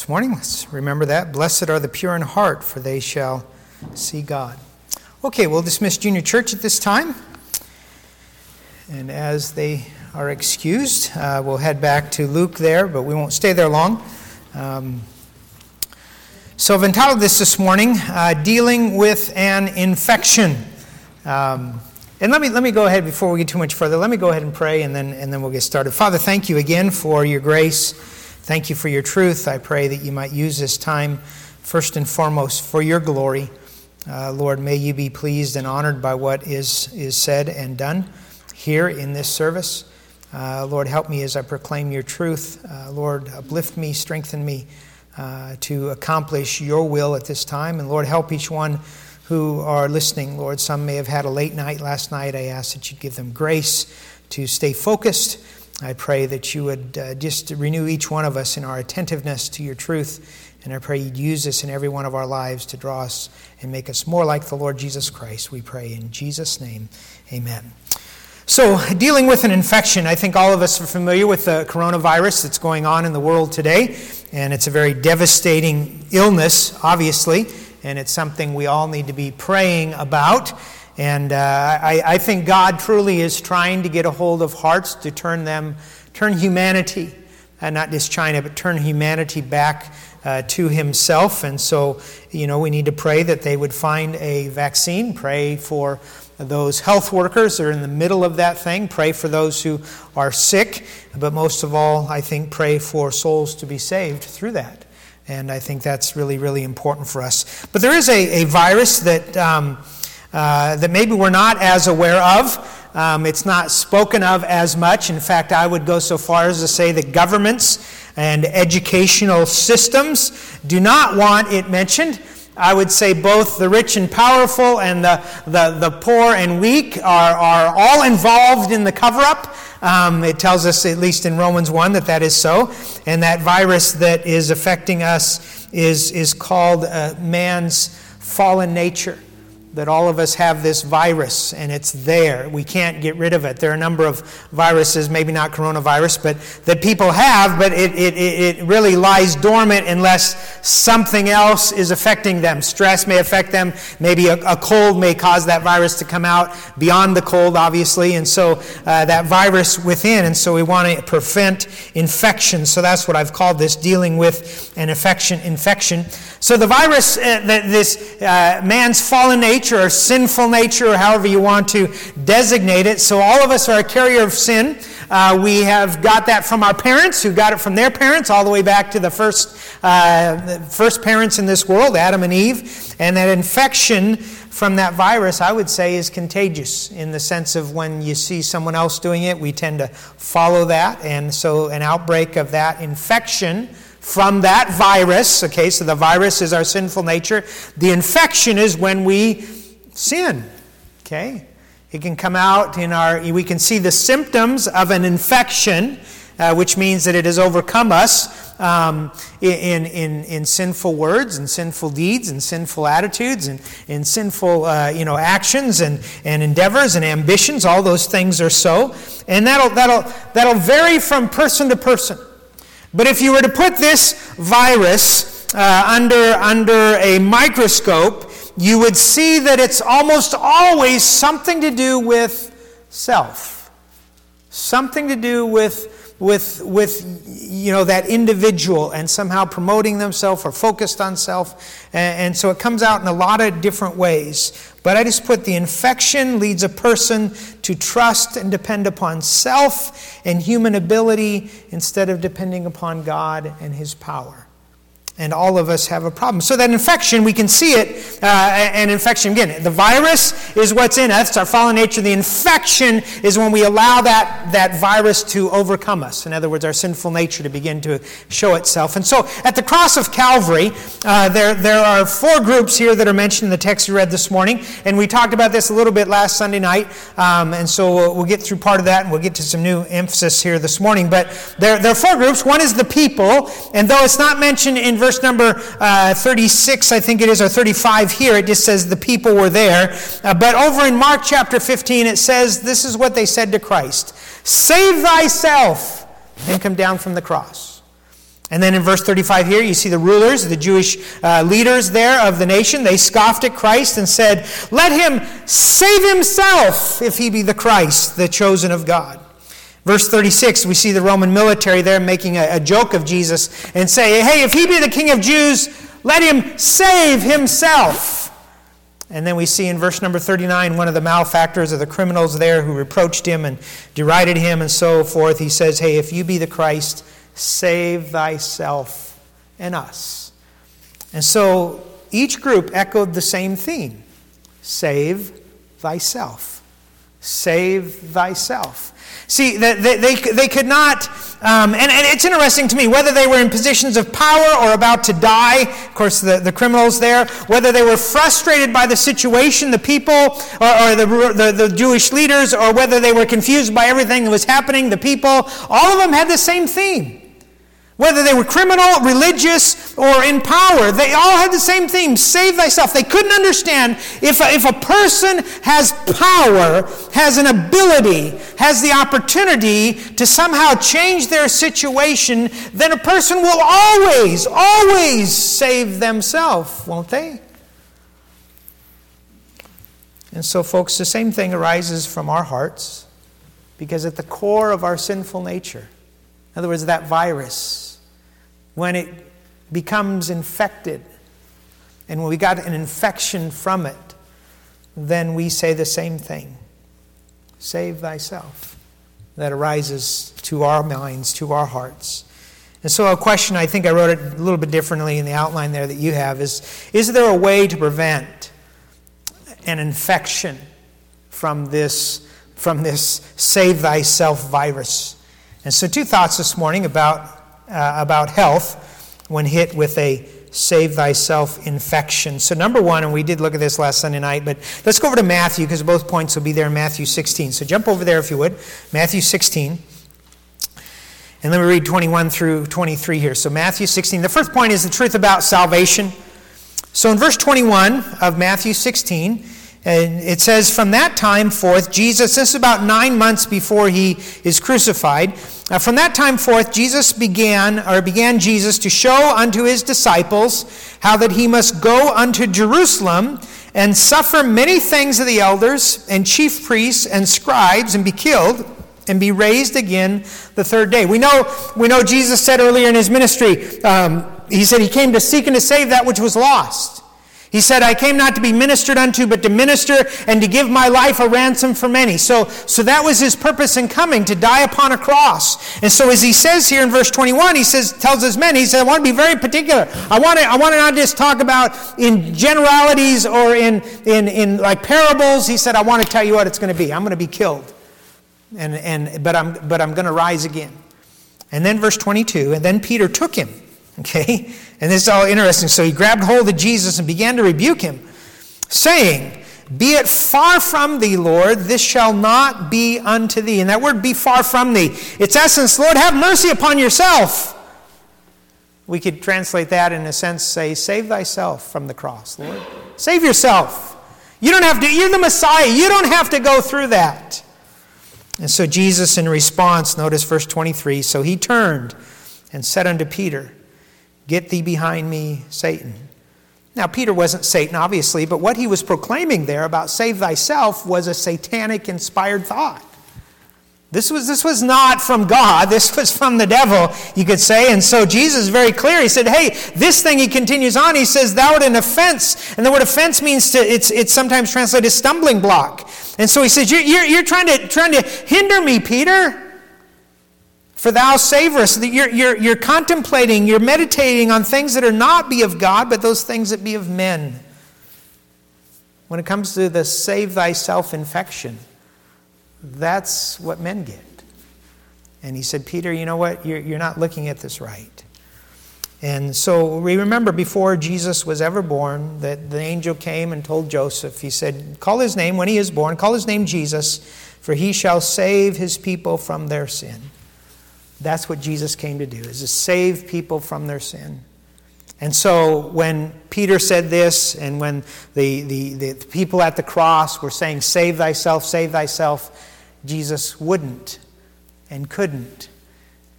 this morning. Let's remember that. Blessed are the pure in heart, for they shall see God. Okay, we'll dismiss Junior Church at this time. And as they are excused, we'll head back to Luke there, but we won't stay there long. So I've entitled this morning, Dealing with an Infection. And let me go ahead, before we get too much further, let me go ahead and pray, and then we'll get started. Father, thank you again for your grace. Thank you for your truth. I pray that you might use this time, first and foremost, for your glory. Lord, may you be pleased and honored by what is said and done here in this service. Lord, help me as I proclaim your truth. Lord, uplift me, strengthen me to accomplish your will at this time. And Lord, help each one who are listening. Lord, some may have had a late night last night. I ask that you give them grace to stay focused. I pray that you would just renew each one of us in our attentiveness to your truth. And I pray you'd use this in every one of our lives to draw us and make us more like the Lord Jesus Christ. We pray in Jesus' name, amen. So, dealing with an infection, I think all of us are familiar with the coronavirus that's going on in the world today. And it's a very devastating illness, obviously. And it's something we all need to be praying about. And I think God truly is trying to get a hold of hearts to turn humanity, not just China, but turn humanity back to himself. And so, we need to pray that they would find a vaccine. Pray for those health workers that are in the middle of that thing. Pray for those who are sick. But most of all, I think pray for souls to be saved through that. And I think that's really, really important for us. But there is a virus that maybe we're not as aware of. It's not spoken of as much. In fact, I would go so far as to say that governments and educational systems do not want it mentioned. I would say both the rich and powerful and the poor and weak are all involved in the cover-up. It tells us, at least in Romans 1, that is so. And that virus that is affecting us is called man's fallen nature. That all of us have this virus, and it's there. We can't get rid of it. There are a number of viruses, maybe not coronavirus, but that people have, but it really lies dormant unless something else is affecting them. Stress may affect them. Maybe a cold may cause that virus to come out beyond the cold, obviously, and so that virus within, and so we want to prevent infection. So that's what I've called this, dealing with an infection. So the virus, this man's fallen nature, or sinful nature, or however you want to designate it. So all of us are a carrier of sin. We have got that from our parents, who got it from their parents, all the way back to the first parents in this world, Adam and Eve. And that infection from that virus, I would say, is contagious in the sense of when you see someone else doing it, we tend to follow that. And so an outbreak of that infection from that virus, okay, so the virus is our sinful nature. The infection is when we sin, okay? It can come out we can see the symptoms of an infection, which means that it has overcome us in sinful words and sinful deeds and sinful attitudes and in sinful actions and endeavors and ambitions. All those things are so, and that'll vary from person to person. But if you were to put this virus under a microscope, you would see that it's almost always something to do with self. Something to do with that individual and somehow promoting themselves or focused on self. And so it comes out in a lot of different ways. But I just put the infection leads a person to trust and depend upon self and human ability instead of depending upon God and his power. And all of us have a problem. So that infection, we can see it. An infection, again, the virus is what's in us. It's our fallen nature. The infection is when we allow that virus to overcome us. In other words, our sinful nature to begin to show itself. And so at the cross of Calvary, there are 4 groups here that are mentioned in the text we read this morning. And we talked about this a little bit last Sunday night. And so we'll get through part of that, and we'll get to some new emphasis here this morning. But there are 4 groups. One is the people. And though it's not mentioned in verse number 36, I think it is, or 35 here, it just says the people were there. But over in Mark chapter 15, it says, this is what they said to Christ: "Save thyself and come down from the cross." And then in verse 35 here, you see the rulers, the Jewish leaders there of the nation. They scoffed at Christ and said, "Let him save himself if he be the Christ, the chosen of God." Verse 36, we see the Roman military there making a joke of Jesus and say, "Hey, if he be the King of Jews, let him save himself." And then we see in verse number 39, one of the malefactors or the criminals there who reproached him and derided him and so forth. He says, "Hey, if you be the Christ, save thyself and us." And so each group echoed the same theme. Save thyself. Save thyself. See, they could not, and it's interesting to me, whether they were in positions of power or about to die, of course the criminals there, whether they were frustrated by the situation, the people, or the Jewish leaders, or whether they were confused by everything that was happening, the people, all of them had the same theme. Whether they were criminal, religious, or in power, they all had the same theme, save thyself. They couldn't understand if a person has power, has an ability, has the opportunity to somehow change their situation, then a person will always save themselves, won't they? And so, folks, the same thing arises from our hearts, because at the core of our sinful nature, in other words, that virus, when it becomes infected, and when we got an infection from it, then we say the same thing. Save thyself. That arises to our minds, to our hearts. And so a question, I think I wrote it a little bit differently in the outline there that you have, is there a way to prevent an infection from this save thyself virus? And so two thoughts this morning about health when hit with a save thyself infection. So number one, and we did look at this last Sunday night, but let's go over to Matthew, because both points will be there in Matthew 16. So jump over there if you would, Matthew 16. And let me read 21 through 23 here. So Matthew 16, the first point is the truth about salvation. So in verse 21 of Matthew 16, and it says, "From that time forth, Jesus," this is about 9 months before he is crucified, "from that time forth, began Jesus to show unto his disciples how that he must go unto Jerusalem and suffer many things of the elders and chief priests and scribes, and be killed, and be raised again the third day." We know Jesus said earlier in his ministry, he said he came to seek and to save that which was lost. He said, "I came not to be ministered unto, but to minister and to give my life a ransom for many." So that was his purpose in coming, to die upon a cross. And so as he says here in verse 21, tells his men, he said, "I want to be very particular. I want to not just talk about in generalities or in like parables." He said, "I want to tell you what it's going to be. I'm going to be killed. But I'm going to rise again." And then verse 22, "And then Peter took him." Okay? And this is all interesting. So he grabbed hold of Jesus and began to rebuke him, saying, "Be it far from thee, Lord, this shall not be unto thee." And that word, "be far from thee," its essence, Lord, have mercy upon yourself. We could translate that in a sense, say, save thyself from the cross, Lord. Save yourself. You don't have to, you're the Messiah. You don't have to go through that. And so Jesus in response, notice verse 23, "So he turned and said unto Peter, Get thee behind me, Satan." Now, Peter wasn't Satan, obviously, but what he was proclaiming there about save thyself was a satanic-inspired thought. This was not from God. This was from the devil, you could say. And so Jesus is very clear. He said, hey, this thing, he continues on, he says, "Thou art an offense." And the word offense means it's sometimes translated stumbling block. And so he says, you're trying to hinder me, Peter. "For thou savorest," you're contemplating, you're meditating on things that are not be of God, but those things that be of men. When it comes to the save thyself infection, that's what men get. And he said, "Peter, you know what? You're not looking at this right." And so we remember before Jesus was ever born that the angel came and told Joseph, he said, "Call his name when he is born, call his name Jesus, for he shall save his people from their sin." That's what Jesus came to do, is to save people from their sin. And so when Peter said this, and when the people at the cross were saying, save thyself, Jesus wouldn't and couldn't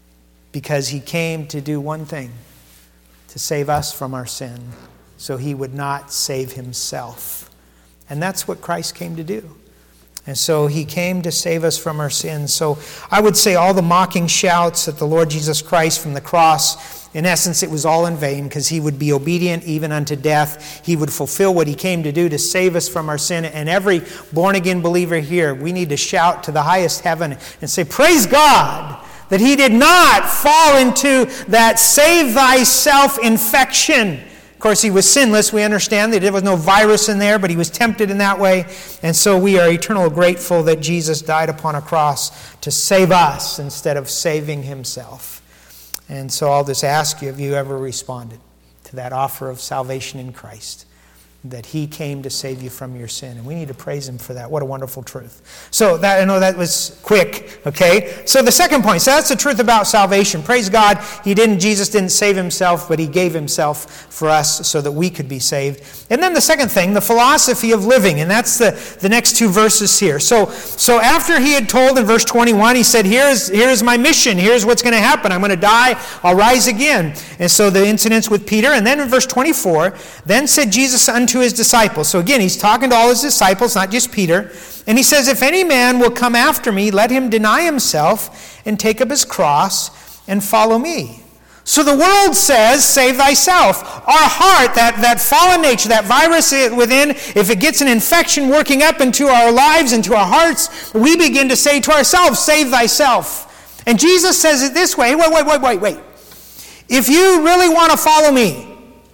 because he came to do one thing, to save us from our sin, so he would not save himself. And that's what Christ came to do. And so he came to save us from our sins. So I would say all the mocking shouts at the Lord Jesus Christ from the cross, in essence, it was all in vain, because he would be obedient even unto death. He would fulfill what he came to do, to save us from our sin. And every born-again believer here, we need to shout to the highest heaven and say, praise God that he did not fall into that save thyself infection. Of course, he was sinless. We understand that there was no virus in there, but he was tempted in that way. And so we are eternally grateful that Jesus died upon a cross to save us instead of saving himself. And so I'll just ask you, have you ever responded to that offer of salvation in Christ? That he came to save you from your sin. And we need to praise him for that. What a wonderful truth. So that, I know that was quick, okay? So the second point, so that's the truth about salvation. Praise God, Jesus didn't save himself, but he gave himself for us so that we could be saved. And then the second thing, the philosophy of living. And that's the next two verses here. So after he had told in verse 21, he said, here's my mission. Here's what's going to happen. I'm going to die. I'll rise again. And so the incidents with Peter. And then in verse 24, then said Jesus unto his disciples. So again, he's talking to all his disciples, not just Peter. And he says, if any man will come after me, let him deny himself and take up his cross and follow me. So the world says, save thyself. Our heart, that fallen nature, that virus within, if it gets an infection working up into our lives, into our hearts, we begin to say to ourselves, save thyself. And Jesus says it this way, wait. If you really want to follow me,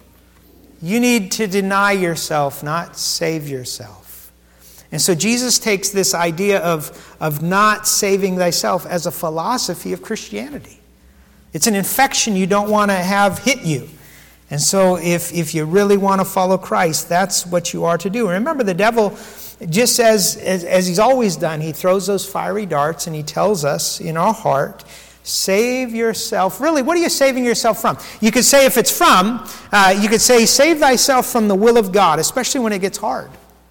you need to deny yourself, not save yourself. And so Jesus takes this idea of not saving thyself as a philosophy of Christianity. It's an infection you don't want to have hit you. And so if you really want to follow Christ, that's what you are to do. Remember, the devil, just as he's always done, he throws those fiery darts and he tells us in our heart, save yourself. Really, what are you saving yourself from? You could say if it's from, you could say save thyself from the will of God, especially when it gets hard.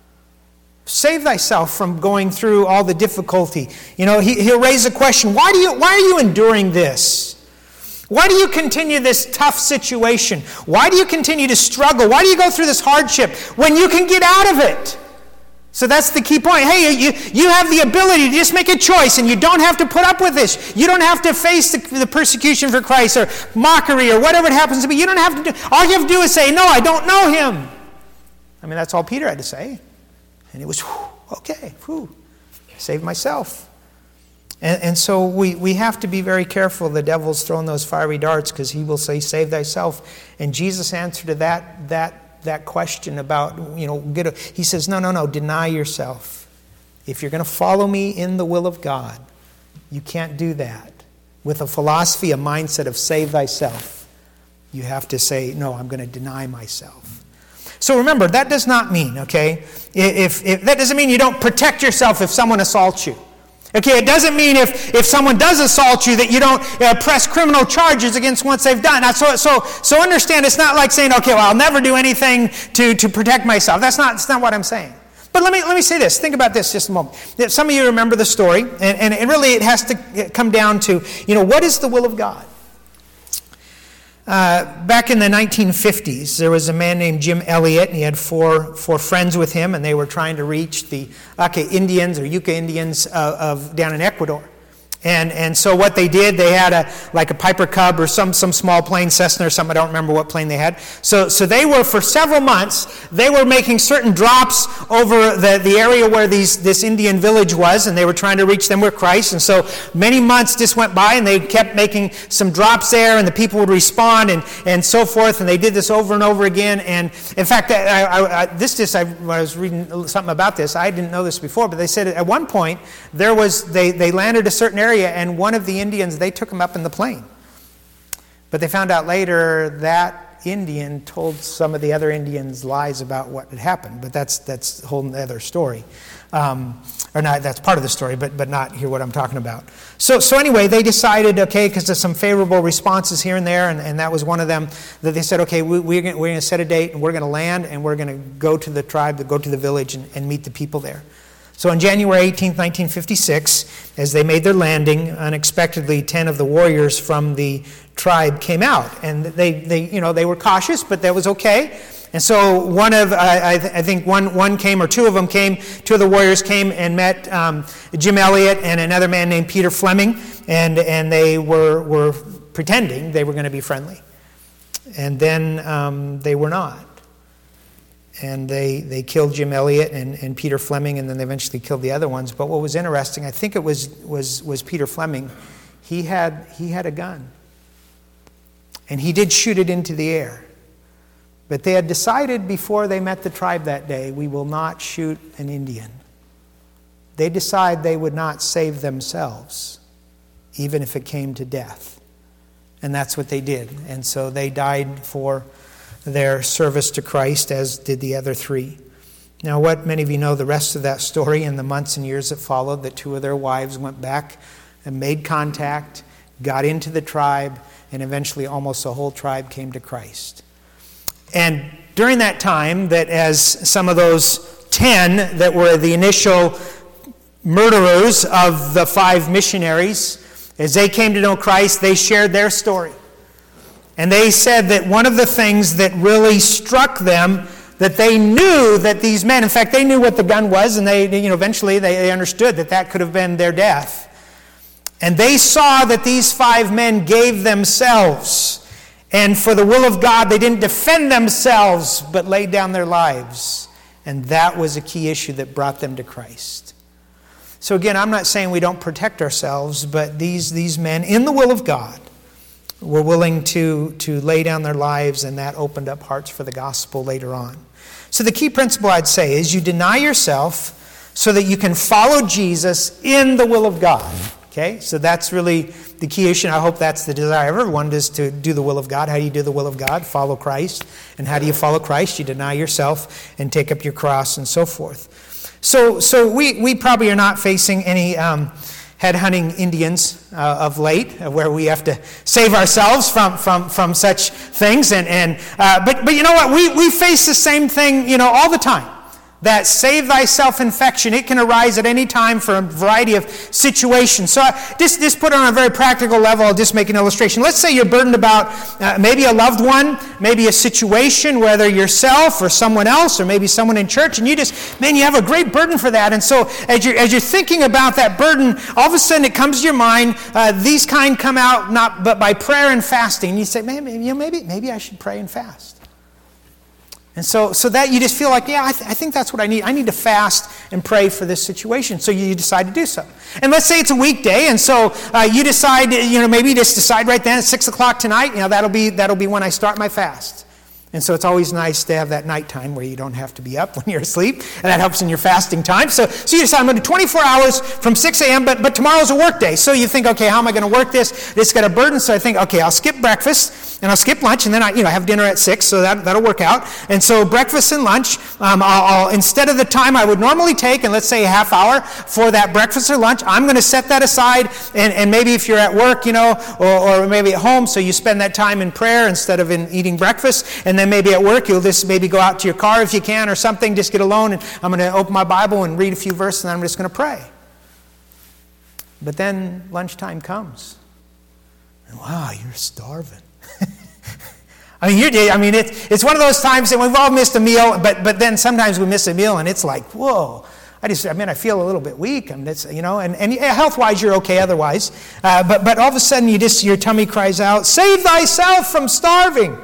Save thyself from going through all the difficulty. You know, he'll raise a question, why are you enduring this? Why do you continue this tough situation? Why do you continue to struggle? Why do you go through this hardship when you can get out of it? So that's the key point. Hey, you have the ability to just make a choice, and you don't have to put up with this. You don't have to face the persecution for Christ or mockery or whatever it happens to be. You don't have to do. All you have to do is say, no, I don't know him. I mean, that's all Peter had to say. And it was, okay, saved myself. And so we have to be very careful. The devil's throwing those fiery darts because he will say, save thyself. And Jesus answered to that question about, he says, no, deny yourself. If you're going to follow me in the will of God, you can't do that with a philosophy, a mindset of save thyself. You have to say, no, I'm going to deny myself. So remember, that does not mean, okay, if that doesn't mean you don't protect yourself if someone assaults you. Okay, it doesn't mean if someone does assault you that you don't press criminal charges against what they've done. Now, so understand, it's not like saying, okay, well, I'll never do anything to protect myself. That's not what I'm saying. But let me say this. Think about this just a moment. Some of you remember the story, and really it has to come down to, what is the will of God? Back in the 1950s, there was a man named Jim Elliot, and he had four friends with him, and they were trying to reach the Auca Indians or Yucca Indians down in Ecuador. And so what they did, they had a Piper Cub or some small plane, Cessna or something, I don't remember what plane they had. So they were, for several months, they were making certain drops over the area where this Indian village was, and they were trying to reach them with Christ. And so many months just went by, and they kept making some drops there, and the people would respond, and so forth, and they did this over and over again. And in fact, I was reading something about this. I didn't know this before, but they said at one point, they landed a certain area, and one of the Indians, they took him up in the plane. But they found out later that Indian told some of the other Indians lies about what had happened. But that's a whole other story. Or not, that's part of the story, but not here what I'm talking about. So anyway, they decided, okay, because there's some favorable responses here and there, and that was one of them, that they said, okay, we're going to set a date, and we're going to land, and we're going to go to the tribe, go to the village, and meet the people there. So on January 18, 1956, as they made their landing, unexpectedly 10 of the warriors from the tribe came out. And they were cautious, but that was okay. And so I think one came, or two of them came, two of the warriors came and met Jim Elliot and another man named Peter Fleming, and they were pretending they were going to be friendly. And then they were not. And they killed Jim Elliot and Peter Fleming, and then they eventually killed the other ones. But what was interesting, I think it was Peter Fleming, he had a gun. And he did shoot it into the air. But they had decided before they met the tribe that day, we will not shoot an Indian. They decided they would not save themselves, even if it came to death. And that's what they did. And so they died for their service to Christ, as did the other three. Now, what many of you know the rest of that story, in the months and years that followed, that two of their wives went back and made contact, got into the tribe, and eventually almost the whole tribe came to Christ. And during that time, that as some of those 10 that were the initial murderers of the 5 missionaries, as they came to know Christ, they shared their story. And they said that one of the things that really struck them, that they knew that these men, in fact, they knew what the gun was, and eventually they understood that could have been their death. And they saw that these 5 men gave themselves. And for the will of God, they didn't defend themselves, but laid down their lives. And that was a key issue that brought them to Christ. So again, I'm not saying we don't protect ourselves, but these men, in the will of God, were willing to lay down their lives, and that opened up hearts for the gospel later on. So the key principle I'd say is you deny yourself so that you can follow Jesus in the will of God. Okay, so that's really the key issue. I hope that's the desire of everyone, is to do the will of God. How do you do the will of God? Follow Christ. And how do you follow Christ? You deny yourself and take up your cross and so forth. So we probably are not facing any headhunting Indians of late, where we have to save ourselves from such things. But you know what? We face the same thing, all the time. That save thyself infection, it can arise at any time for a variety of situations. So just put it on a very practical level. I'll just make an illustration. Let's say you're burdened about maybe a loved one, maybe a situation, whether yourself or someone else, or maybe someone in church, and you have a great burden for that. And so as you're thinking about that burden, all of a sudden it comes to your mind, these kind come out not but by prayer and fasting. And you say, maybe I should pray and fast. And so that you just feel like, I think that's what I need. I need to fast and pray for this situation. So you decide to do so. And let's say it's a weekday, and so you decide, maybe you just decide right then at 6 o'clock tonight, that'll be when I start my fast. And so it's always nice to have that nighttime where you don't have to be up when you're asleep, and that helps in your fasting time. So you decide, I'm going to do 24 hours from 6 a.m., but tomorrow's a work day. So you think, okay, how am I going to work this? This got a burden, so I think, okay, I'll skip breakfast, and I'll skip lunch, and then I have dinner at 6, so that'll work out. And so breakfast and lunch, I'll instead of the time I would normally take, and let's say a half hour for that breakfast or lunch, I'm going to set that aside, and maybe if you're at work, or maybe at home, so you spend that time in prayer instead of in eating breakfast, and then maybe at work, you'll just maybe go out to your car if you can or something, just get alone, and I'm going to open my Bible and read a few verses, and I'm just going to pray. But then lunchtime comes. Wow, you're starving. It's one of those times that we've all missed a meal, but then sometimes we miss a meal, and it's like, whoa. I feel a little bit weak. And health-wise, you're okay otherwise. But all of a sudden, your tummy cries out, save thyself from starving.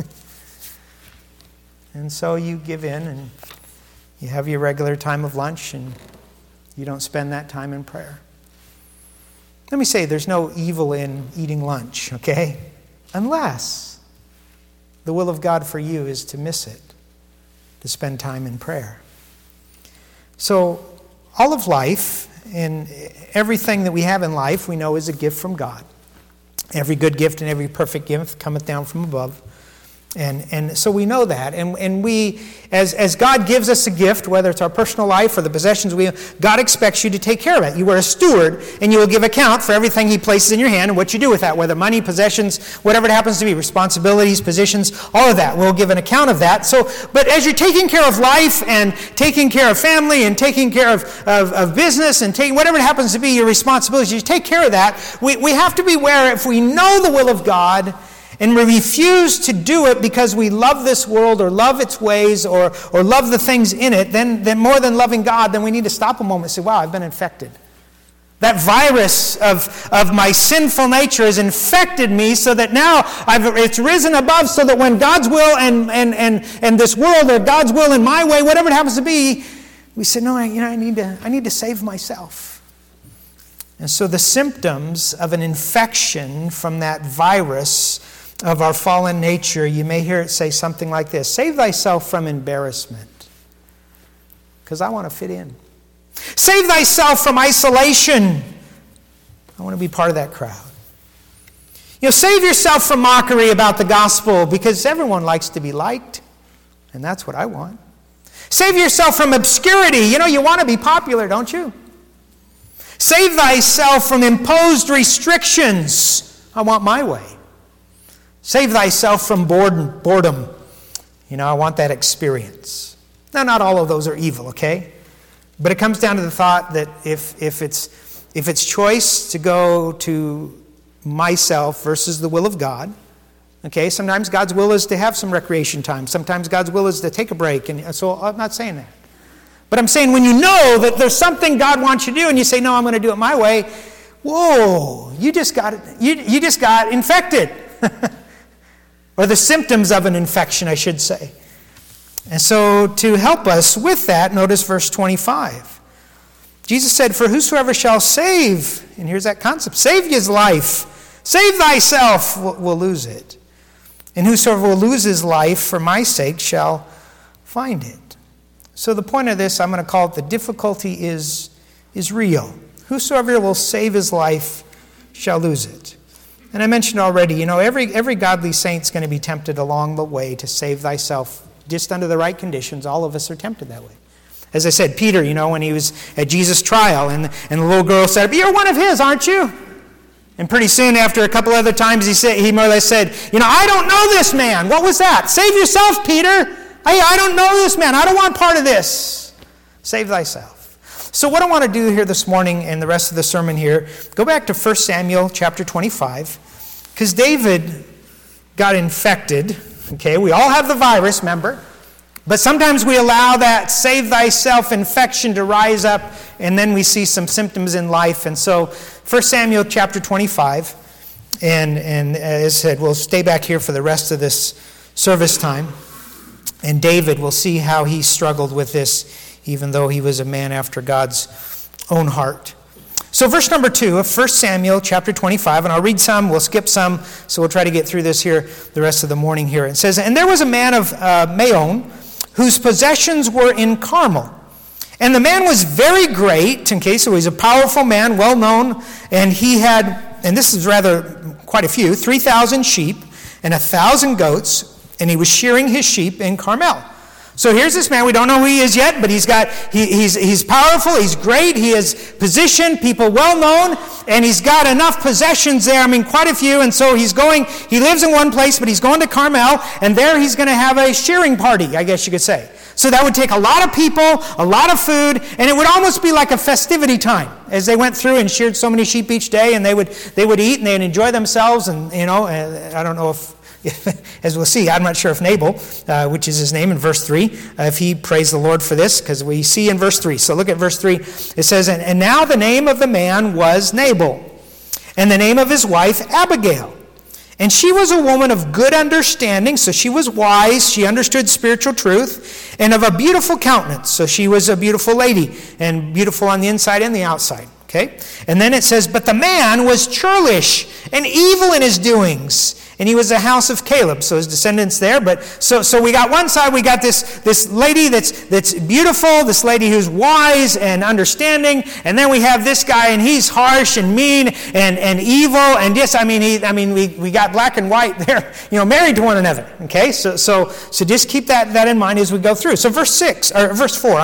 And so you give in, and you have your regular time of lunch, and you don't spend that time in prayer. Let me say, there's no evil in eating lunch, okay? Unless the will of God for you is to miss it, to spend time in prayer. So all of life and everything that we have in life we know is a gift from God. Every good gift and every perfect gift cometh down from above. And so we know that. And we, as God gives us a gift, whether it's our personal life or the possessions God expects you to take care of it. You are a steward, and you will give account for everything he places in your hand and what you do with that, whether money, possessions, whatever it happens to be, responsibilities, positions, all of that. We'll give an account of that. So, but as you're taking care of life and taking care of family and taking care of business and taking whatever it happens to be your responsibilities, you take care of that. We have to be aware, if we know the will of God, and we refuse to do it because we love this world or love its ways or love the things in it, then more than loving God, then we need to stop a moment and say, wow, I've been infected. That virus of my sinful nature has infected me so that now it's risen above, so that when God's will and this world, or God's will in my way, whatever it happens to be, we say, no, I need to save myself. And so the symptoms of an infection from that virus of our fallen nature, you may hear it say something like this: save thyself from embarrassment, because I want to fit in. Save thyself from isolation. I want to be part of that crowd. Save yourself from mockery about the gospel, because everyone likes to be liked, and that's what I want. Save yourself from obscurity. You want to be popular, don't you? Save thyself from imposed restrictions. I want my way. Save thyself from boredom. I want that experience. Now, not all of those are evil, okay? But it comes down to the thought that if it's choice to go to myself versus the will of God, okay, sometimes God's will is to have some recreation time. Sometimes God's will is to take a break. And so I'm not saying that. But I'm saying when you know that there's something God wants you to do and you say, no, I'm going to do it my way, whoa, you just got infected. Or the symptoms of an infection, I should say. And so to help us with that, notice verse 25. Jesus said, for whosoever shall save, and here's that concept, save his life, save thyself, will lose it. And whosoever will lose his life for my sake shall find it. So the point of this, I'm going to call it the difficulty is real. Whosoever will save his life shall lose it. And I mentioned already, every godly saint's going to be tempted along the way to save thyself just under the right conditions. All of us are tempted that way. As I said, Peter, when he was at Jesus' trial, and the little girl said, you're one of his, aren't you? And pretty soon, after a couple other times, he more or less said, I don't know this man. What was that? Save yourself, Peter. I don't know this man. I don't want part of this. Save thyself. So what I want to do here this morning and the rest of the sermon here, go back to 1 Samuel chapter 25, because David got infected. Okay, we all have the virus, remember? But sometimes we allow that save thyself infection to rise up, and then we see some symptoms in life. And so 1 Samuel chapter 25, and as I said, we'll stay back here for the rest of this service time. And David, we'll see how he struggled with this, even though he was a man after God's own heart. So verse number 2 of 1 Samuel chapter 25, and I'll read some, we'll skip some, so we'll try to get through this here the rest of the morning here. It says, and there was a man of Maon, whose possessions were in Carmel. And the man was very great, okay, so he's a powerful man, well known, and he had, and this is rather quite a few, 3,000 sheep and 1,000 goats, and he was shearing his sheep in Carmel. So here's this man, we don't know who he is yet, but he's powerful, he's great, he is positioned, people well known, and he's got enough possessions there, quite a few, and so he lives in one place, but he's going to Carmel, and there he's going to have a shearing party, I guess you could say. So that would take a lot of people, a lot of food, and it would almost be like a festivity time, as they went through and sheared so many sheep each day, and they would eat, and they'd enjoy themselves, and I don't know if, as we'll see, I'm not sure if Nabal, which is his name in verse 3, if he praised the Lord for this, because we see in verse 3. So look at verse 3. It says, and now the name of the man was Nabal, and the name of his wife Abigail. And she was a woman of good understanding, so she was wise, she understood spiritual truth, and of a beautiful countenance, so she was a beautiful lady, and beautiful on the inside and the outside. Okay? And then it says, but the man was churlish and evil in his doings, And he was the house of Caleb, so his descendants there. But so we got one side, we got this lady that's beautiful, this lady who's wise and understanding, and then we have this guy, and he's harsh and mean and evil. And yes, we got black and white there, married to one another. Okay, so just keep that in mind as we go through. So verse 4.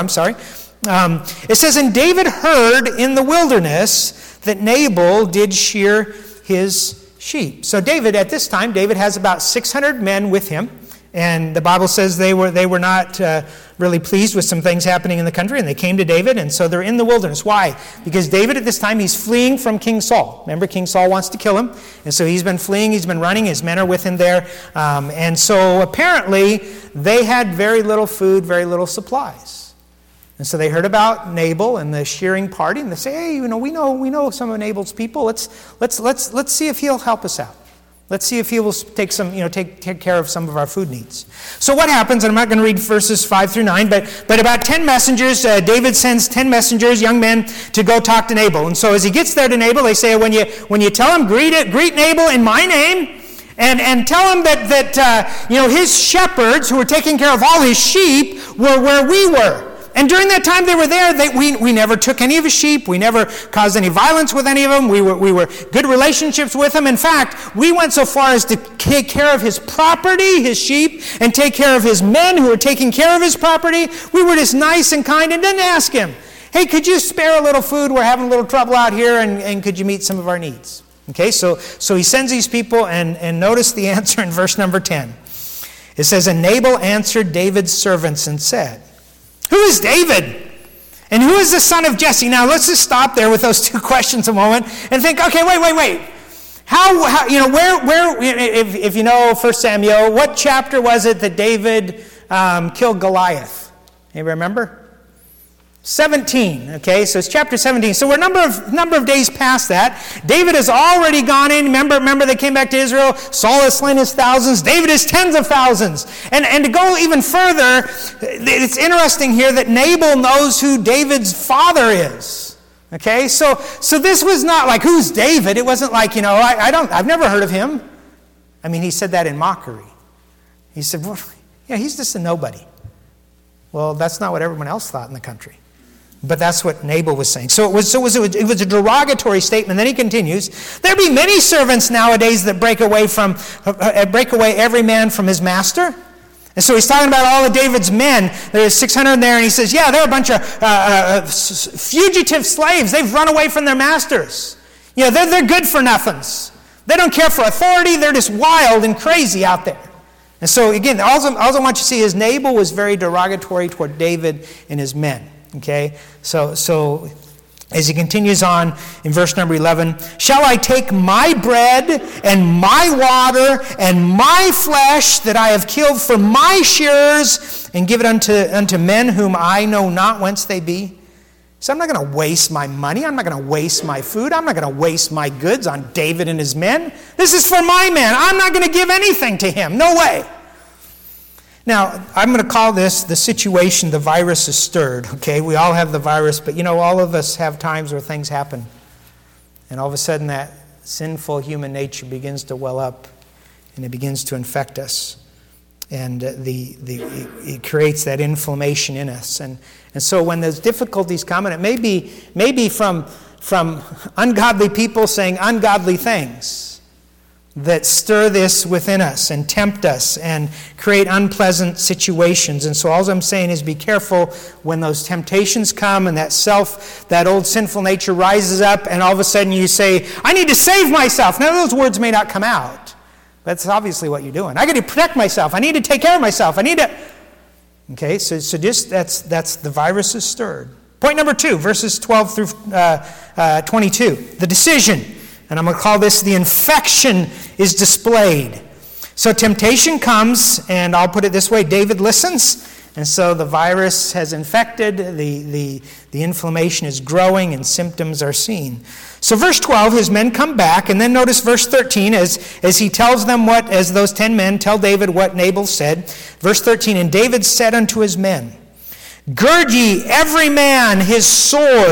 It says, "And David heard in the wilderness that Nabal did shear his sheep." So David has about 600 men with him, and the Bible says they were not really pleased with some things happening in the country, and they came to David, and so they're in the wilderness. Why? Because David at this time, he's fleeing from King Saul. Remember, King Saul wants to kill him, and so he's been fleeing, he's been running, his men are with him there, and so apparently they had very little food, very little supplies. And so they heard about Nabal and the shearing party, and they say, "Hey, we know some of Nabal's people. Let's see if he'll help us out. Let's see if he will take care of some of our food needs." So what happens? And I'm not going to read verses 5 through 9, but about 10 messengers. David sends 10 messengers, young men, to go talk to Nabal. And so as he gets there to Nabal, they say, "When you tell him, greet Nabal in my name." And tell him that his shepherds who were taking care of all his sheep were where we were. And during that time they were there, we never took any of his sheep. We never caused any violence with any of them. We were good relationships with him. In fact, we went so far as to take care of his property, his sheep, and take care of his men who were taking care of his property. We were just nice and kind and didn't ask him, "Hey, could you spare a little food? We're having a little trouble out here, and could you meet some of our needs?" Okay, so he sends these people, and notice the answer in verse number 10. It says, "And Nabal answered David's servants and said, 'Who is David? And who is the son of Jesse?'" Now let's just stop there with those two questions a moment and think, okay, wait. How where if you know 1 Samuel, what chapter was it that David killed Goliath? Anybody remember? 17, okay, so it's chapter 17. So we're a number of days past that. David has already gone in. Remember they came back to Israel. Saul has slain his thousands. David has tens of thousands. And to go even further, it's interesting here that Nabal knows who David's father is. Okay, so this was not like, who's David? It wasn't like, I've never heard of him. I mean, he said that in mockery. He said, well, yeah, he's just a nobody. Well, that's not what everyone else thought in the country. But that's what Nabal was saying. So it was a derogatory statement. Then he continues, "There be many servants nowadays that break away every man from his master." And so he's talking about all of David's men. There's 600 there, and he says, "Yeah, they're a bunch of fugitive slaves. They've run away from their masters. They're good for nothings. They don't care for authority. They're just wild and crazy out there." And so again, all I want you to see is Nabal was very derogatory toward David and his men. Okay, so as he continues on in verse number 11, "Shall I take my bread and my water and my flesh that I have killed for my shearers and give it unto men whom I know not whence they be?" So I'm not going to waste my money. I'm not going to waste my food. I'm not going to waste my goods on David and his men. This is for my men. I'm not going to give anything to him. No way. Now, I'm going to call this the situation the virus is stirred, okay? We all have the virus, but all of us have times where things happen. And all of a sudden that sinful human nature begins to well up and it begins to infect us. And it creates that inflammation in us. And so when those difficulties come, and it may be from ungodly people saying ungodly things that stir this within us and tempt us and create unpleasant situations. And so all I'm saying is be careful when those temptations come and that old sinful nature rises up and all of a sudden you say, "I need to save myself." Now those words may not come out, but that's obviously what you're doing. I got to protect myself. I need to take care of myself. I need to... Okay, so just that's the virus is stirred. Point number 2, verses 12 through 22, the decision. And I'm going to call this the infection is displayed. So temptation comes, and I'll put it this way, David listens, and so the virus has infected, the inflammation is growing, and symptoms are seen. So verse 12, his men come back, and then notice verse 13, as he tells them as those 10 men tell David what Nabal said. Verse 13, "And David said unto his men, Gird ye every man his sword,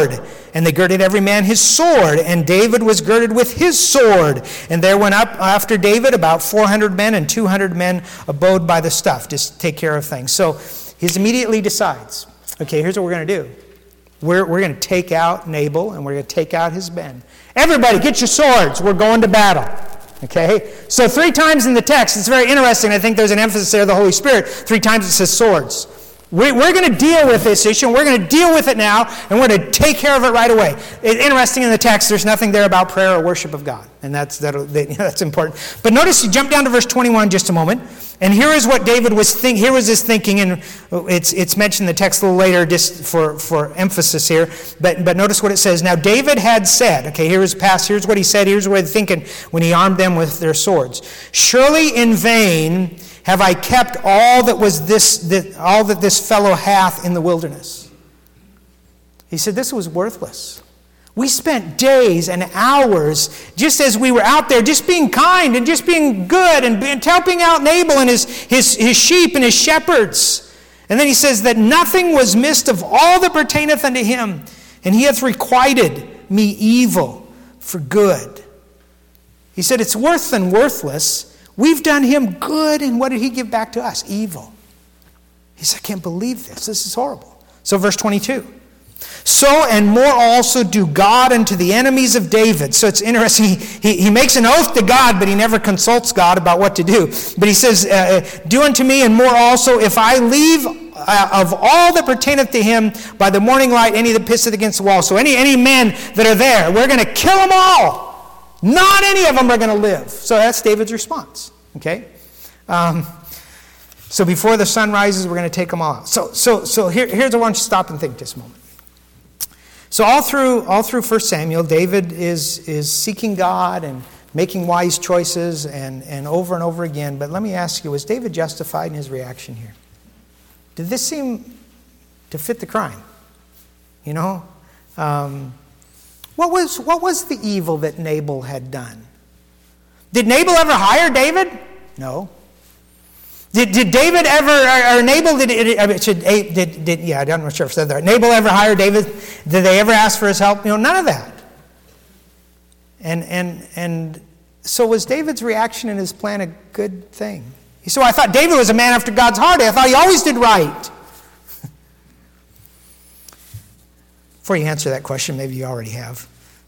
And they girded every man his sword, and David was girded with his sword. And there went up after David about 400 men, and 200 men abode by the stuff, just take care of things. So he immediately decides, okay, here's what we're going to do. We're going to take out Nabal, and we're going to take out his men. Everybody, get your swords. We're going to battle. Okay? So 3 times in the text, it's very interesting. I think there's an emphasis there of the Holy Spirit. 3 times it says swords. We're going to deal with this issue, and we're going to deal with it now, and we're going to take care of it right away. Interesting in the text, there's nothing there about prayer or worship of God, and that's important. But notice, you jump down to verse 21 just a moment, and here is what David was thinking. Here was his thinking, and it's mentioned in the text a little later just for emphasis here. But notice what it says. Now David had said, okay, here's what he said, here's what he's thinking when he armed them with their swords. Surely in vain have I kept all that this fellow hath in the wilderness. He said, this was worthless. We spent days and hours just as we were out there, just being kind and just being good and helping out Nabal and his sheep and his shepherds. And then he says that nothing was missed of all that pertaineth unto him, and he hath requited me evil for good. He said, it's worse than worthless. We've done him good, and what did he give back to us? Evil. He said, I can't believe this. This is horrible. So verse 22. So and more also do God unto the enemies of David. So it's interesting. He makes an oath to God, but he never consults God about what to do. But he says, do unto me and more also, if I leave of all that pertaineth to him by the morning light any that pisseth against the wall. So any men that are there, we're going to kill them all. Not any of them are going to live. So that's David's response. Okay? So before the sun rises, we're going to take them all out. So here's what I want you to stop and think just a moment. So all through 1 Samuel, David is seeking God and making wise choices and over again. But let me ask you, was David justified in his reaction here? Did this seem to fit the crime? You know? What was the evil that Nabal had done? Did Nabal ever hire David? No. Did David ever, or Nabal, I'm not sure if I said that. Nabal ever hire David? Did they ever ask for his help? None of that. And so was David's reaction and his plan a good thing? So I thought David was a man after God's heart. I thought he always did right. Before you answer that question, maybe you already have.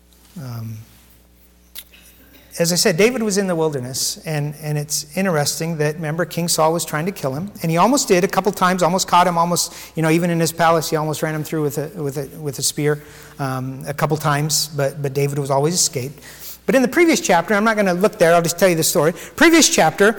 As I said, David was in the wilderness, and it's interesting that, remember, King Saul was trying to kill him, and he almost did a couple times, almost caught him, even in his palace, he almost ran him through with a spear a couple times, but David was always escaped. But in the previous chapter, I'm not going to look there, I'll just tell you the story. Previous chapter,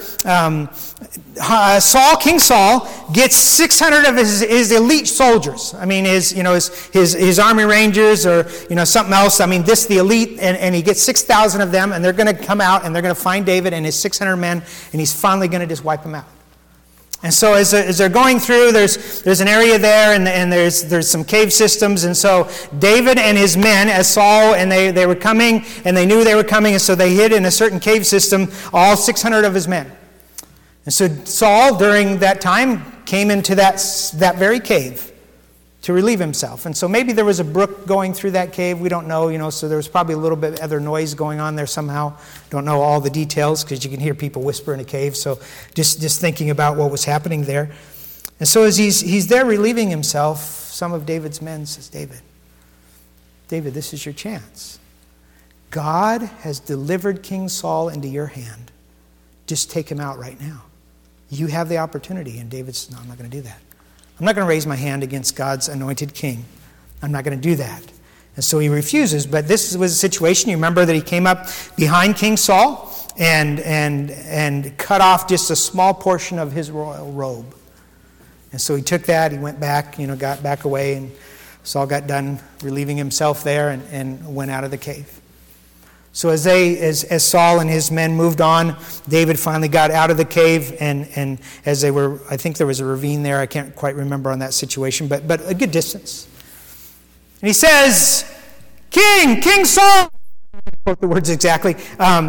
King Saul gets 600 of his elite soldiers. I mean, his army rangers or, something else. I mean, the elite, and he gets 6,000 of them, and they're going to come out, and they're going to find David and his 600 men, and he's finally going to just wipe them out. And so as they're going through, there's an area there, and there's some cave systems. And so David and his men, as Saul, and they were coming, and they knew they were coming, and so they hid in a certain cave system, all 600 of his men. And so Saul, during that time, came into that very cave to relieve himself. And so maybe there was a brook going through that cave. We don't know, so there was probably a little bit of other noise going on there somehow. Don't know all the details because you can hear people whisper in a cave. So just thinking about what was happening there. And so as he's there relieving himself, some of David's men says, David, this is your chance. God has delivered King Saul into your hand. Just take him out right now. You have the opportunity. And David says, no, I'm not going to do that. I'm not going to raise my hand against God's anointed king. I'm not going to do that. And so he refuses. But this was a situation. You remember that he came up behind King Saul and cut off just a small portion of his royal robe. And so he took that. He went back, got back away. And Saul got done relieving himself there and went out of the cave. So as Saul and his men moved on, David finally got out of the cave, and as they were, I think there was a ravine there. I can't quite remember on that situation, but a good distance. And he says, King Saul, I quote the words exactly,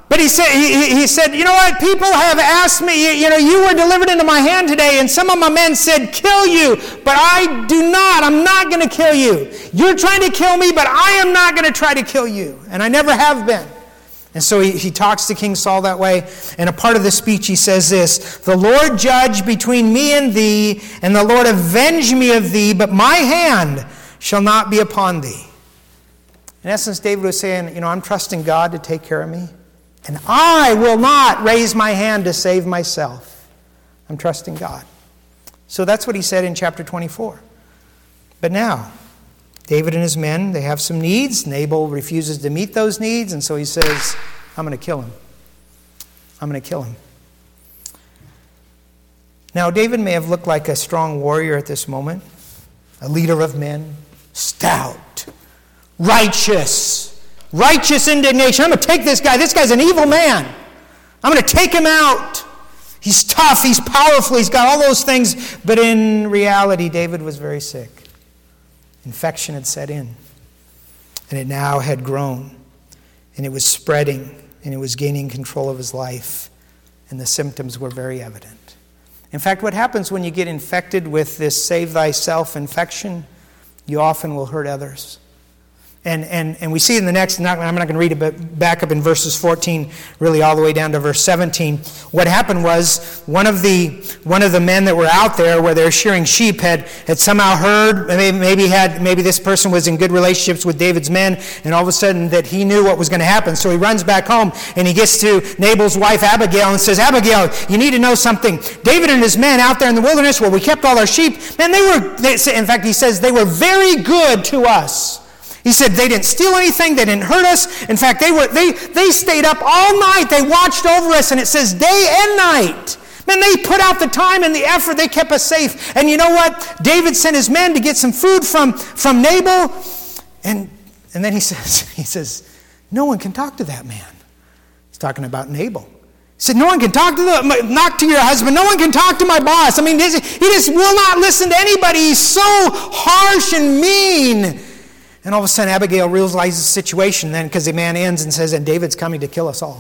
But he said, you know what? People have asked me, you were delivered into my hand today, and some of my men said, kill you, but I do not. I'm not going to kill you. You're trying to kill me, but I am not going to try to kill you, and I never have been. And so he talks to King Saul that way, and a part of the speech he says this, the Lord judge between me and thee, and the Lord avenge me of thee, but my hand shall not be upon thee. In essence, David was saying, I'm trusting God to take care of me. And I will not raise my hand to save myself. I'm trusting God. So that's what he said in chapter 24. But now, David and his men, they have some needs. Nabal refuses to meet those needs, and so he says, I'm going to kill him. I'm going to kill him. Now, David may have looked like a strong warrior at this moment, a leader of men, stout, righteous indignation. I'm going to take this guy. This guy's an evil man. I'm going to take him out. He's tough. He's powerful. He's got all those things. But in reality, David was very sick. Infection had set in. And it now had grown. And it was spreading. And it was gaining control of his life. And the symptoms were very evident. In fact, what happens when you get infected with this save thyself infection, you often will hurt others. And we see in the next, I'm not going to read it, but back up in verses 14, really all the way down to verse 17. What happened was one of the men that were out there where they're shearing sheep had somehow heard, maybe this person was in good relationships with David's men, and all of a sudden that he knew what was going to happen. So he runs back home and he gets to Nabal's wife Abigail and says, Abigail, you need to know something. David and his men out there in the wilderness where we kept all our sheep, man, in fact, he says they were very good to us. He said they didn't steal anything, they didn't hurt us. In fact, they stayed up all night. They watched over us, and it says day and night. Man, they put out the time and the effort. They kept us safe. And you know what? David sent his men to get some food from Nabal. And then he says, no one can talk to that man. He's talking about Nabal. He said, no one can talk to your husband. No one can talk to my boss. I mean, he just will not listen to anybody. He's so harsh and mean. And all of a sudden, Abigail realizes the situation then, because the man ends and says, and David's coming to kill us all.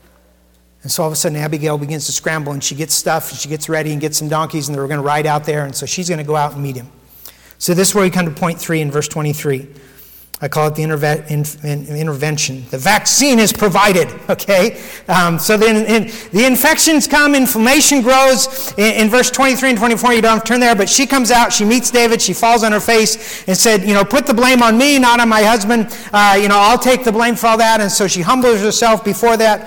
And so all of a sudden, Abigail begins to scramble, and she gets stuff, and she gets ready and gets some donkeys, and they're going to ride out there, and so she's going to go out and meet him. So this is where we come to point 3 in verse 23. I call it the intervention. The vaccine is provided, okay? So then the infections come, inflammation grows. In verse 23 and 24, you don't have to turn there, but she comes out, she meets David, she falls on her face and said, put the blame on me, not on my husband. I'll take the blame for all that. And so she humbles herself before David,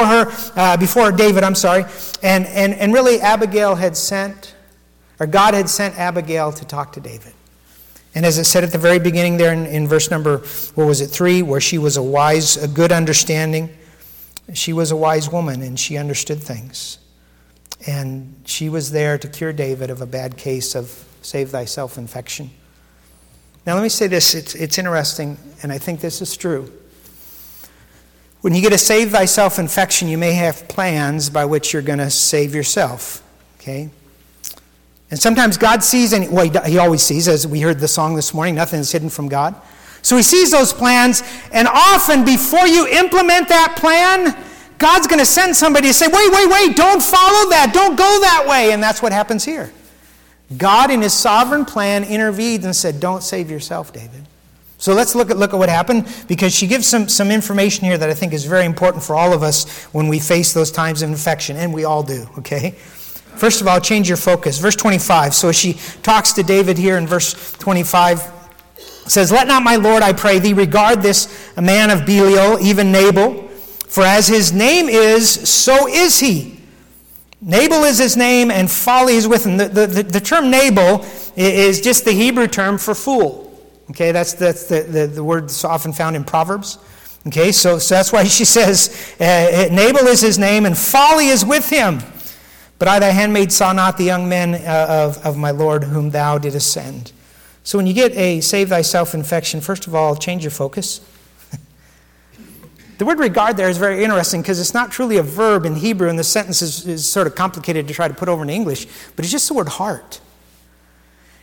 And really God had sent Abigail to talk to David. And as it said at the very beginning there in verse number, 3, where she was a good understanding. She was a wise woman, and she understood things. And she was there to cure David of a bad case of save thyself infection. Now let me say this, it's interesting, and I think this is true. When you get a save thyself infection, you may have plans by which you're going to save yourself, okay? And sometimes God sees, he always sees, as we heard the song this morning, nothing is hidden from God. So he sees those plans, and often before you implement that plan, God's going to send somebody to say, wait, don't follow that, don't go that way. And that's what happens here. God in his sovereign plan intervened and said, don't save yourself, David. So let's look at what happened, because she gives some information here that I think is very important for all of us when we face those times of infection, and we all do, okay? First of all, change your focus. Verse 25. So she talks to David here in verse 25. It says, let not my Lord, I pray thee, regard this a man of Belial, even Nabal. For as his name is, so is he. Nabal is his name, and folly is with him. The term Nabal is just the Hebrew term for fool. Okay, that's the word that's often found in Proverbs. Okay, so that's why she says, Nabal is his name, and folly is with him. But I, thy handmaid, saw not the young men of my Lord whom thou didst send. So when you get a save thyself infection, first of all, change your focus. The word regard there is very interesting because it's not truly a verb in Hebrew, and the sentence is sort of complicated to try to put over in English, but it's just the word heart.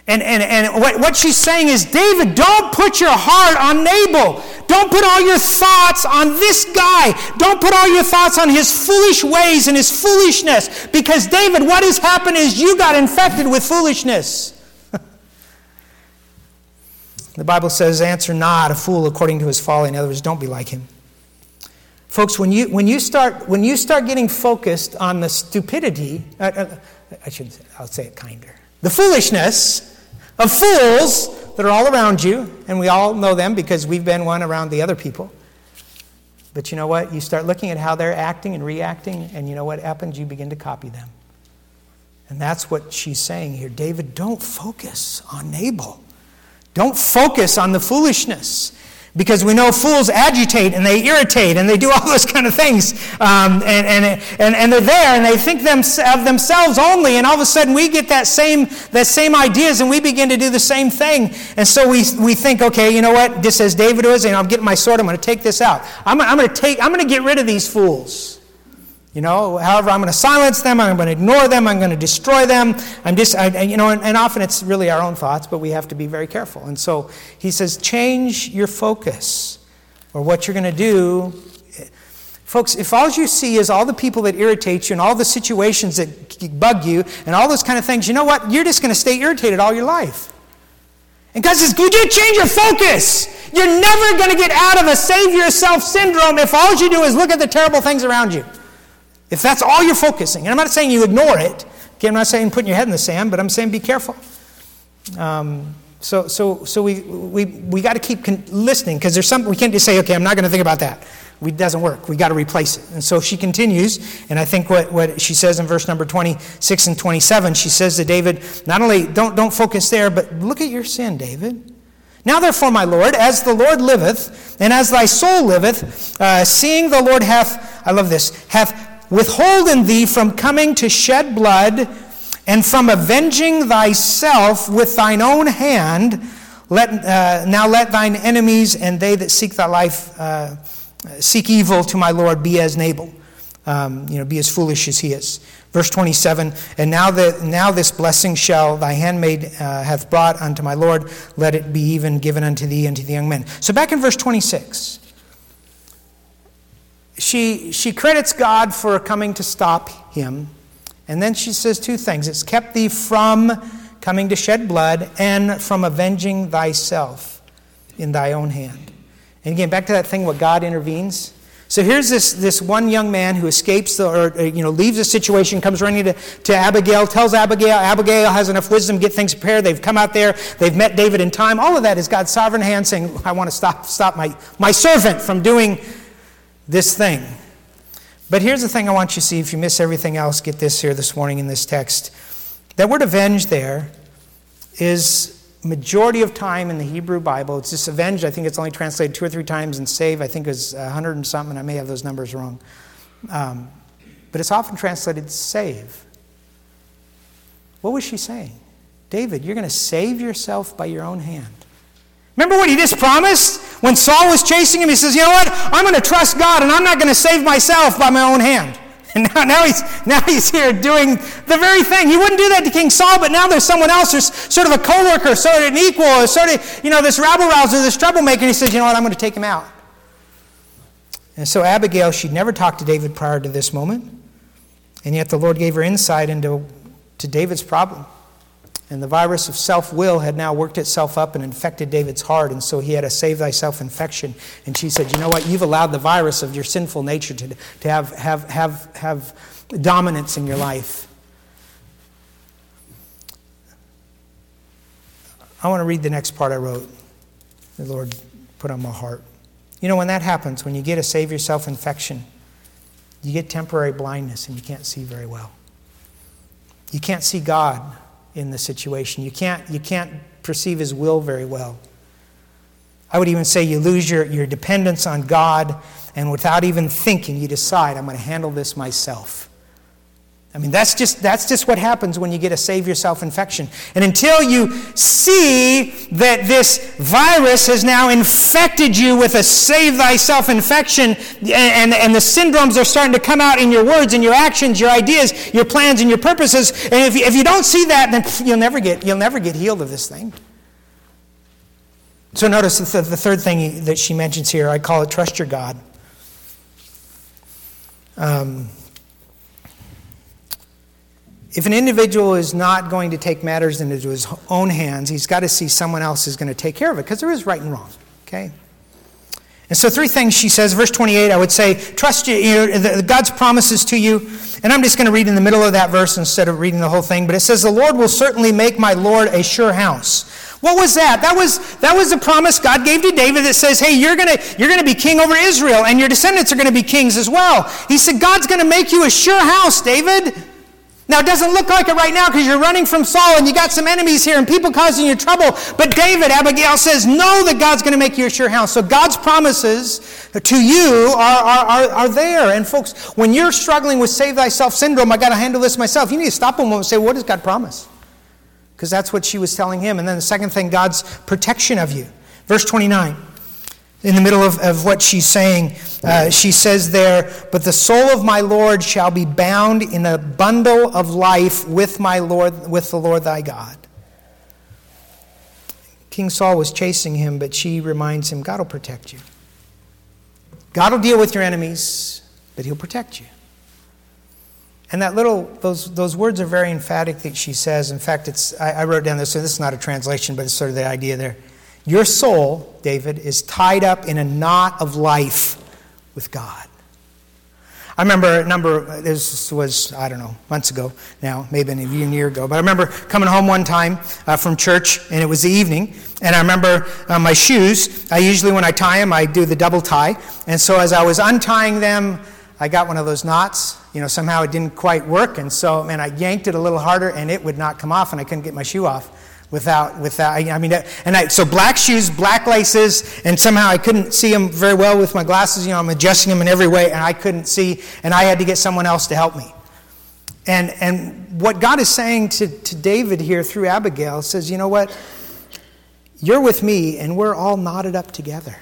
And what she's saying is, David, don't put your heart on Nabal. Don't put all your thoughts on this guy. Don't put all your thoughts on his foolish ways and his foolishness. Because, David, what has happened is you got infected with foolishness. The Bible says, answer not a fool according to his folly. In other words, don't be like him. Folks, when you start getting focused on the stupidity, I'll say it kinder, the foolishness of fools that are all around you, and we all know them because we've been one around the other people. But you know what? You start looking at how they're acting and reacting, and you know what happens? You begin to copy them. And that's what she's saying here. David, don't focus on Nabal. Don't focus on the foolishness. Because we know fools agitate and they irritate and they do all those kind of things. And they're there and they think of themselves only. And all of a sudden we get that same ideas and we begin to do the same thing. And so we think, okay, you know what? Just as David was, and I'm getting my sword, I'm going to take this out. I'm going to get rid of these fools. You know, however, I'm going to silence them, I'm going to ignore them, I'm going to destroy them. And often it's really our own thoughts, but we have to be very careful. And so he says, change your focus, or what you're going to do. Folks, if all you see is all the people that irritate you and all the situations that bug you and all those kind of things, you know what? You're just going to stay irritated all your life. And God says, you do change your focus. You're never going to get out of a save yourself syndrome if all you do is look at the terrible things around you. If that's all you're focusing, and I'm not saying you ignore it. Okay, I'm not saying putting your head in the sand, but I'm saying be careful. So we got to keep listening, because there's something we can't just say, okay, I'm not going to think about that. It doesn't work. We got to replace it. And so she continues, and I think what she says in verse number 26 and 27, she says to David, not only don't focus there, but look at your sin, David. Now therefore, my Lord, as the Lord liveth, and as thy soul liveth, seeing the Lord hath withholden thee from coming to shed blood, and from avenging thyself with thine own hand, now let thine enemies and they that seek thy life seek evil to my Lord, be as Nabal, be as foolish as he is. Verse 27, and now this blessing shall thy handmaid hath brought unto my Lord, let it be even given unto thee and to the young men. So back in verse 26, she credits God for coming to stop him. And then she says two things. It's kept thee from coming to shed blood and from avenging thyself in thy own hand. And again, back to that thing where God intervenes. So here's this one young man who escapes leaves the situation, comes running to Abigail, tells Abigail. Abigail has enough wisdom to get things prepared. They've come out there. They've met David in time. All of that is God's sovereign hand saying, I want to stop my servant from doing this thing. But here's the thing I want you to see. If you miss everything else, get this here this morning in this text. That word avenge there is majority of time in the Hebrew Bible. It's just avenged. I think it's only translated 2 or 3 times, and save, I think, is 100 and something. I may have those numbers wrong. But it's often translated save. What was she saying? David, you're going to save yourself by your own hand. Remember what he just promised? When Saul was chasing him, he says, you know what? I'm going to trust God, and I'm not going to save myself by my own hand. And now he's here doing the very thing. He wouldn't do that to King Saul, but now there's someone else. There's sort of a co-worker, sort of an equal, sort of, this rabble-rouser, this troublemaker. And he says, you know what? I'm going to take him out. And so Abigail, she'd never talked to David prior to this moment. And yet the Lord gave her insight into David's problem. And the virus of self-will had now worked itself up and infected David's heart, and so he had a save thyself infection. And she said, you know what? You've allowed the virus of your sinful nature to have dominance in your life. I want to read the next part I wrote. The Lord put on my heart. When that happens, when you get a save yourself infection, you get temporary blindness and you can't see very well. You can't see God in the situation. You can't perceive his will very well. I would even say you lose your dependence on God, and without even thinking, you decide, I'm going to handle this myself. I mean, that's just what happens when you get a save yourself infection. And until you see that this virus has now infected you with a save thyself infection, and the syndromes are starting to come out in your words and your actions, your ideas, your plans, and your purposes, and if you don't see that, then you'll never get healed of this thing. So notice the third thing that she mentions here, I call it trust your God. If an individual is not going to take matters into his own hands, he's got to see someone else is going to take care of it, because there is right and wrong, okay? And so three things she says. Verse 28, I would say, trust God's promises to you. And I'm just going to read in the middle of that verse instead of reading the whole thing. But it says, the Lord will certainly make my Lord a sure house. What was that? That was a promise God gave to David that says, hey, you're going to be king over Israel, and your descendants are going to be kings as well. He said, God's going to make you a sure house, David. Now, it doesn't look like it right now because you're running from Saul and you got some enemies here and people causing you trouble. But Abigail says, know that God's going to make you a sure house. So God's promises to you are there. And folks, when you're struggling with save thyself syndrome, I got to handle this myself. You need to stop a moment and say, what does God promise? Because that's what she was telling him. And then the second thing, God's protection of you. Verse 29. In the middle of what she's saying, she says there, but the soul of my Lord shall be bound in a bundle of life with my Lord, with the Lord thy God. King Saul was chasing him, but she reminds him, God will protect you. God will deal with your enemies, but he'll protect you. And those words are very emphatic that she says. In fact, I wrote down this, so this is not a translation, but it's sort of the idea there. Your soul, David, is tied up in a knot of life with God. I remember this was, I don't know, months ago now, maybe a year ago, but I remember coming home one time from church, and it was the evening, and I remember my shoes, I usually when I tie them, I do the double tie, and so as I was untying them, I got one of those knots, somehow it didn't quite work, and so, I yanked it a little harder, and it would not come off, and I couldn't get my shoe off. So black shoes, black laces, and somehow I couldn't see them very well with my glasses. I'm adjusting them in every way, and I couldn't see, and I had to get someone else to help me. And what God is saying to David here through Abigail says, you know what? You're with me, and we're all knotted up together.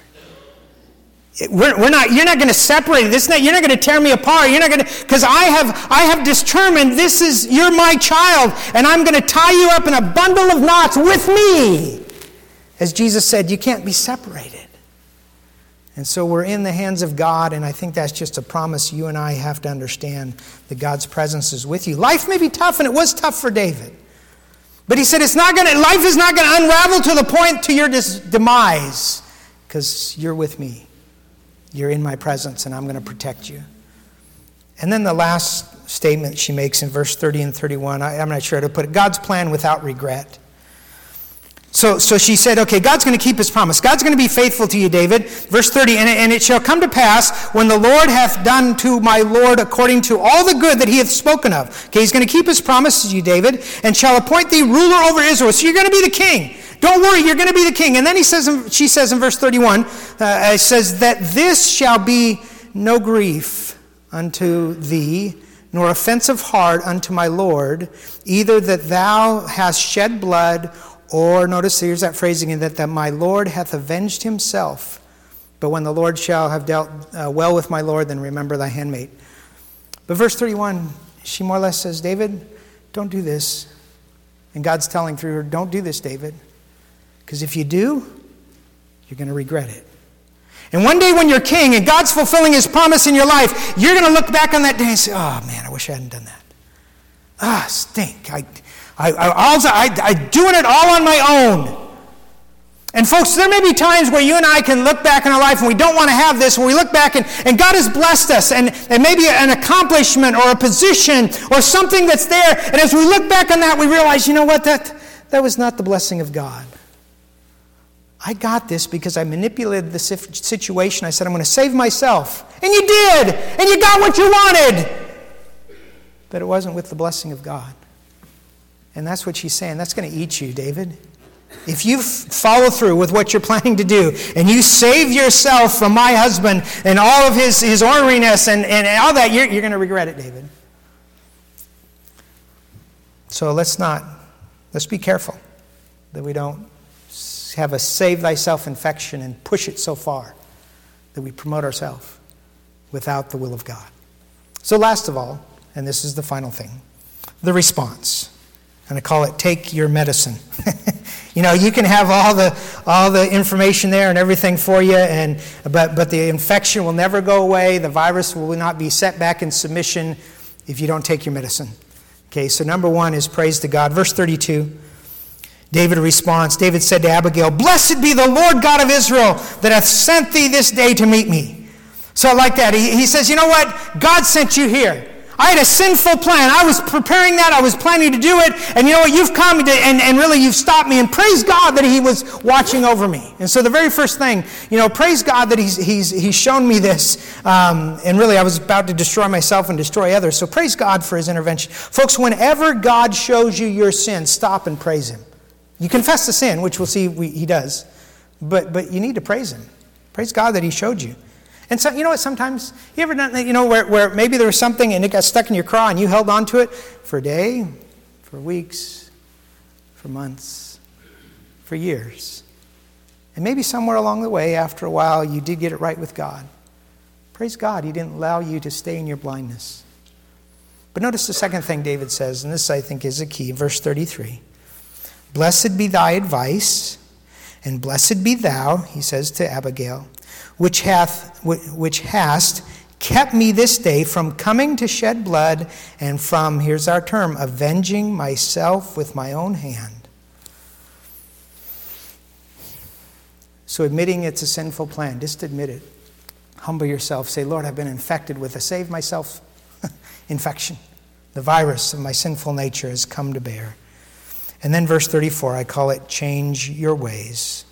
You're not going to separate this. You're not going to tear me apart. You're not going to, because I have determined you're my child, and I'm going to tie you up in a bundle of knots with me. As Jesus said, you can't be separated. And so we're in the hands of God, and I think that's just a promise you and I have to understand, that God's presence is with you. Life may be tough, and it was tough for David. But he said, life is not going to unravel to the point to your demise, because you're with me. You're in my presence, and I'm going to protect you. And then the last statement she makes in verse 30 and 31, I'm not sure how to put it, God's plan without regret. So she said, okay, God's going to keep his promise. God's going to be faithful to you, David. Verse 30, and it shall come to pass, when the Lord hath done to my Lord according to all the good that he hath spoken of. Okay, he's going to keep his promises to you, David, and shall appoint thee ruler over Israel. So you're going to be the king. Don't worry, you're going to be the king. And then she says in verse 31, it says, that this shall be no grief unto thee, nor offensive heart unto my Lord, either that thou hast shed blood, or, notice here's that phrase again, that my Lord hath avenged himself. But when the Lord shall have dealt well with my Lord, then remember thy handmaid. But verse 31, she more or less says, David, don't do this. And God's telling through her, don't do this, David. Because if you do, you're going to regret it. And one day when you're king and God's fulfilling his promise in your life, you're going to look back on that day and say, oh man, I wish I hadn't done that. Stink. I'm doing it all on my own. And folks, there may be times where you and I can look back in our life and we don't want to have this, where we look back and God has blessed us, and maybe an accomplishment or a position or something that's there, and as we look back on that, we realize, you know what, that was not the blessing of God. I got this because I manipulated the situation. I said, I'm going to save myself. And you did. And you got what you wanted. But it wasn't with the blessing of God. And that's what she's saying. That's going to eat you, David. If you follow through with what you're planning to do, and you save yourself from my husband and all of his orneriness and all that, you're going to regret it, David. So let's be careful that we don't have a save thyself infection and push it so far that we promote ourselves without the will of God. So last of all, and this is the final thing, the response. And I call it take your medicine. You can have all the information there and everything for you, but the infection will never go away. The virus will not be set back in submission if you don't take your medicine. Okay, so number one is praise to God. Verse 32, David responds. David said to Abigail, "Blessed be the Lord God of Israel that hath sent thee this day to meet me." So I like that. He says, you know what? God sent you here. I had a sinful plan. I was preparing that. I was planning to do it. And you know what? You've come and really you've stopped me. And praise God that he was watching over me. And so the very first thing, praise God that he's shown me this. And really I was about to destroy myself and destroy others. So praise God for his intervention. Folks, whenever God shows you your sin, stop and praise him. You confess the sin, which we'll see he does. But you need to praise him. Praise God that he showed you. And so, you know what, sometimes, you ever done that, where maybe there was something and it got stuck in your craw and you held on to it for a day, for weeks, for months, for years. And maybe somewhere along the way, after a while, you did get it right with God. Praise God, he didn't allow you to stay in your blindness. But notice the second thing David says, and this I think is a key, verse 33. "Blessed be thy advice, and blessed be thou," he says to Abigail, which hast kept me this day from coming to shed blood and from," here's our term, "avenging myself with my own hand." So admitting it's a sinful plan, just admit it. Humble yourself. Say, "Lord, I've been infected with a save myself infection. The virus of my sinful nature has come to bear." And then verse 34, I call it change your ways.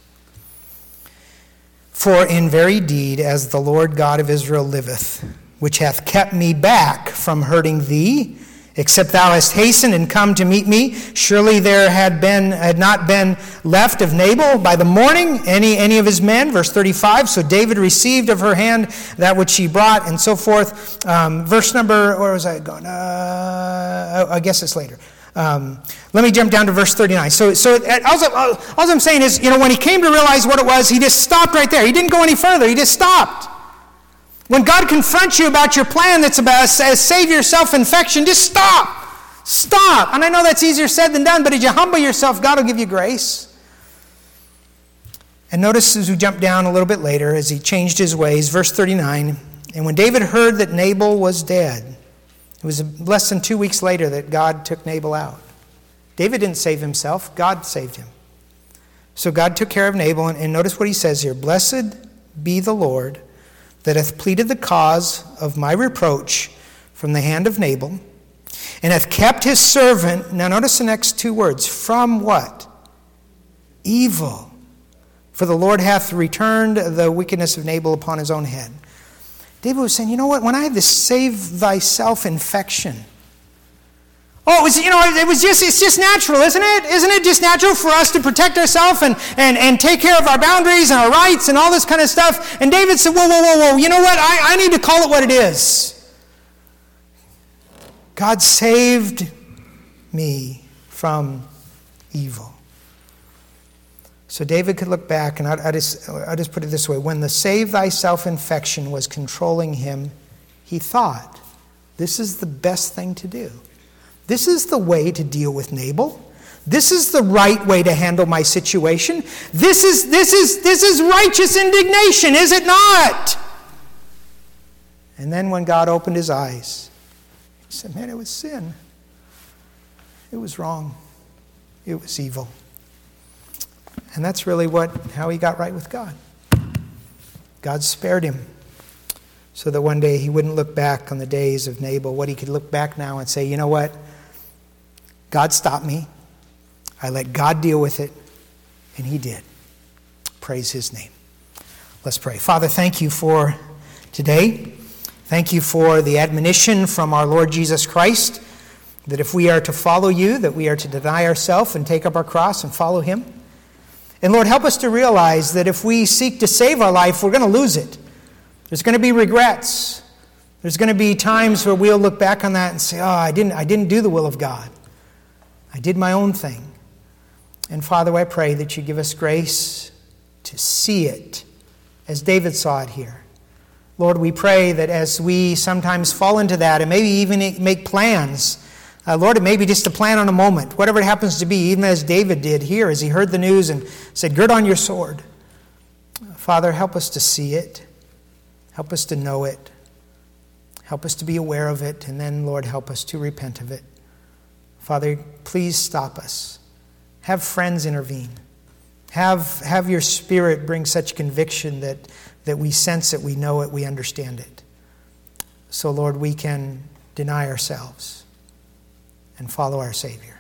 "For in very deed, as the Lord God of Israel liveth, which hath kept me back from hurting thee, except thou hast hastened and come to meet me, surely there had not been left of Nabal by the morning any of his men." Verse 35, "So David received of her hand that which she brought," and so forth. Verse number, where was I going? I guess it's later. Let me jump down to verse 39. So all I'm saying is, when he came to realize what it was, he just stopped right there. He didn't go any further. He just stopped. When God confronts you about your plan that's about save yourself infection, just stop. Stop. And I know that's easier said than done, but as you humble yourself, God will give you grace. And notice as we jump down a little bit later, as he changed his ways, verse 39, "And when David heard that Nabal was dead," it was less than 2 weeks later that God took Nabal out. David didn't save himself. God saved him. So God took care of Nabal. And notice what he says here. "Blessed be the Lord that hath pleaded the cause of my reproach from the hand of Nabal, and hath kept his servant," now notice the next two words, "from" what? "Evil. For the Lord hath returned the wickedness of Nabal upon his own head." David was saying, you know what? When I had this save thyself infection, it's just natural, isn't it? Isn't it just natural for us to protect ourselves and take care of our boundaries and our rights and all this kind of stuff? And David said, whoa. You know what? I need to call it what it is. God saved me from evil. So David could look back, and I just put it this way. When the save thyself infection was controlling him, he thought, this is the best thing to do. This is the way to deal with Nabal. This is the right way to handle my situation. This is righteous indignation, is it not? And then when God opened his eyes, he said, man, it was sin. It was wrong. It was evil. And that's really how he got right with God. God spared him so that one day he wouldn't look back on the days of Nabal. What he could look back now and say, you know what? God stopped me. I let God deal with it, and he did. Praise his name. Let's pray. Father, thank you for today. Thank you for the admonition from our Lord Jesus Christ that if we are to follow you, that we are to deny ourselves and take up our cross and follow him. And Lord, help us to realize that if we seek to save our life, we're going to lose it. There's going to be regrets. There's going to be times where we'll look back on that and say, I didn't do the will of God. I did my own thing. And Father, I pray that you give us grace to see it as David saw it here. Lord, we pray that as we sometimes fall into that and maybe even make plans, Lord, it may be just a plan on a moment, whatever it happens to be, even as David did here as he heard the news and said, gird on your sword. Father, help us to see it. Help us to know it. Help us to be aware of it. And then, Lord, help us to repent of it. Father, please stop us. Have friends intervene. Have your Spirit bring such conviction that we sense it, we know it, we understand it. So, Lord, we can deny ourselves and follow our Savior.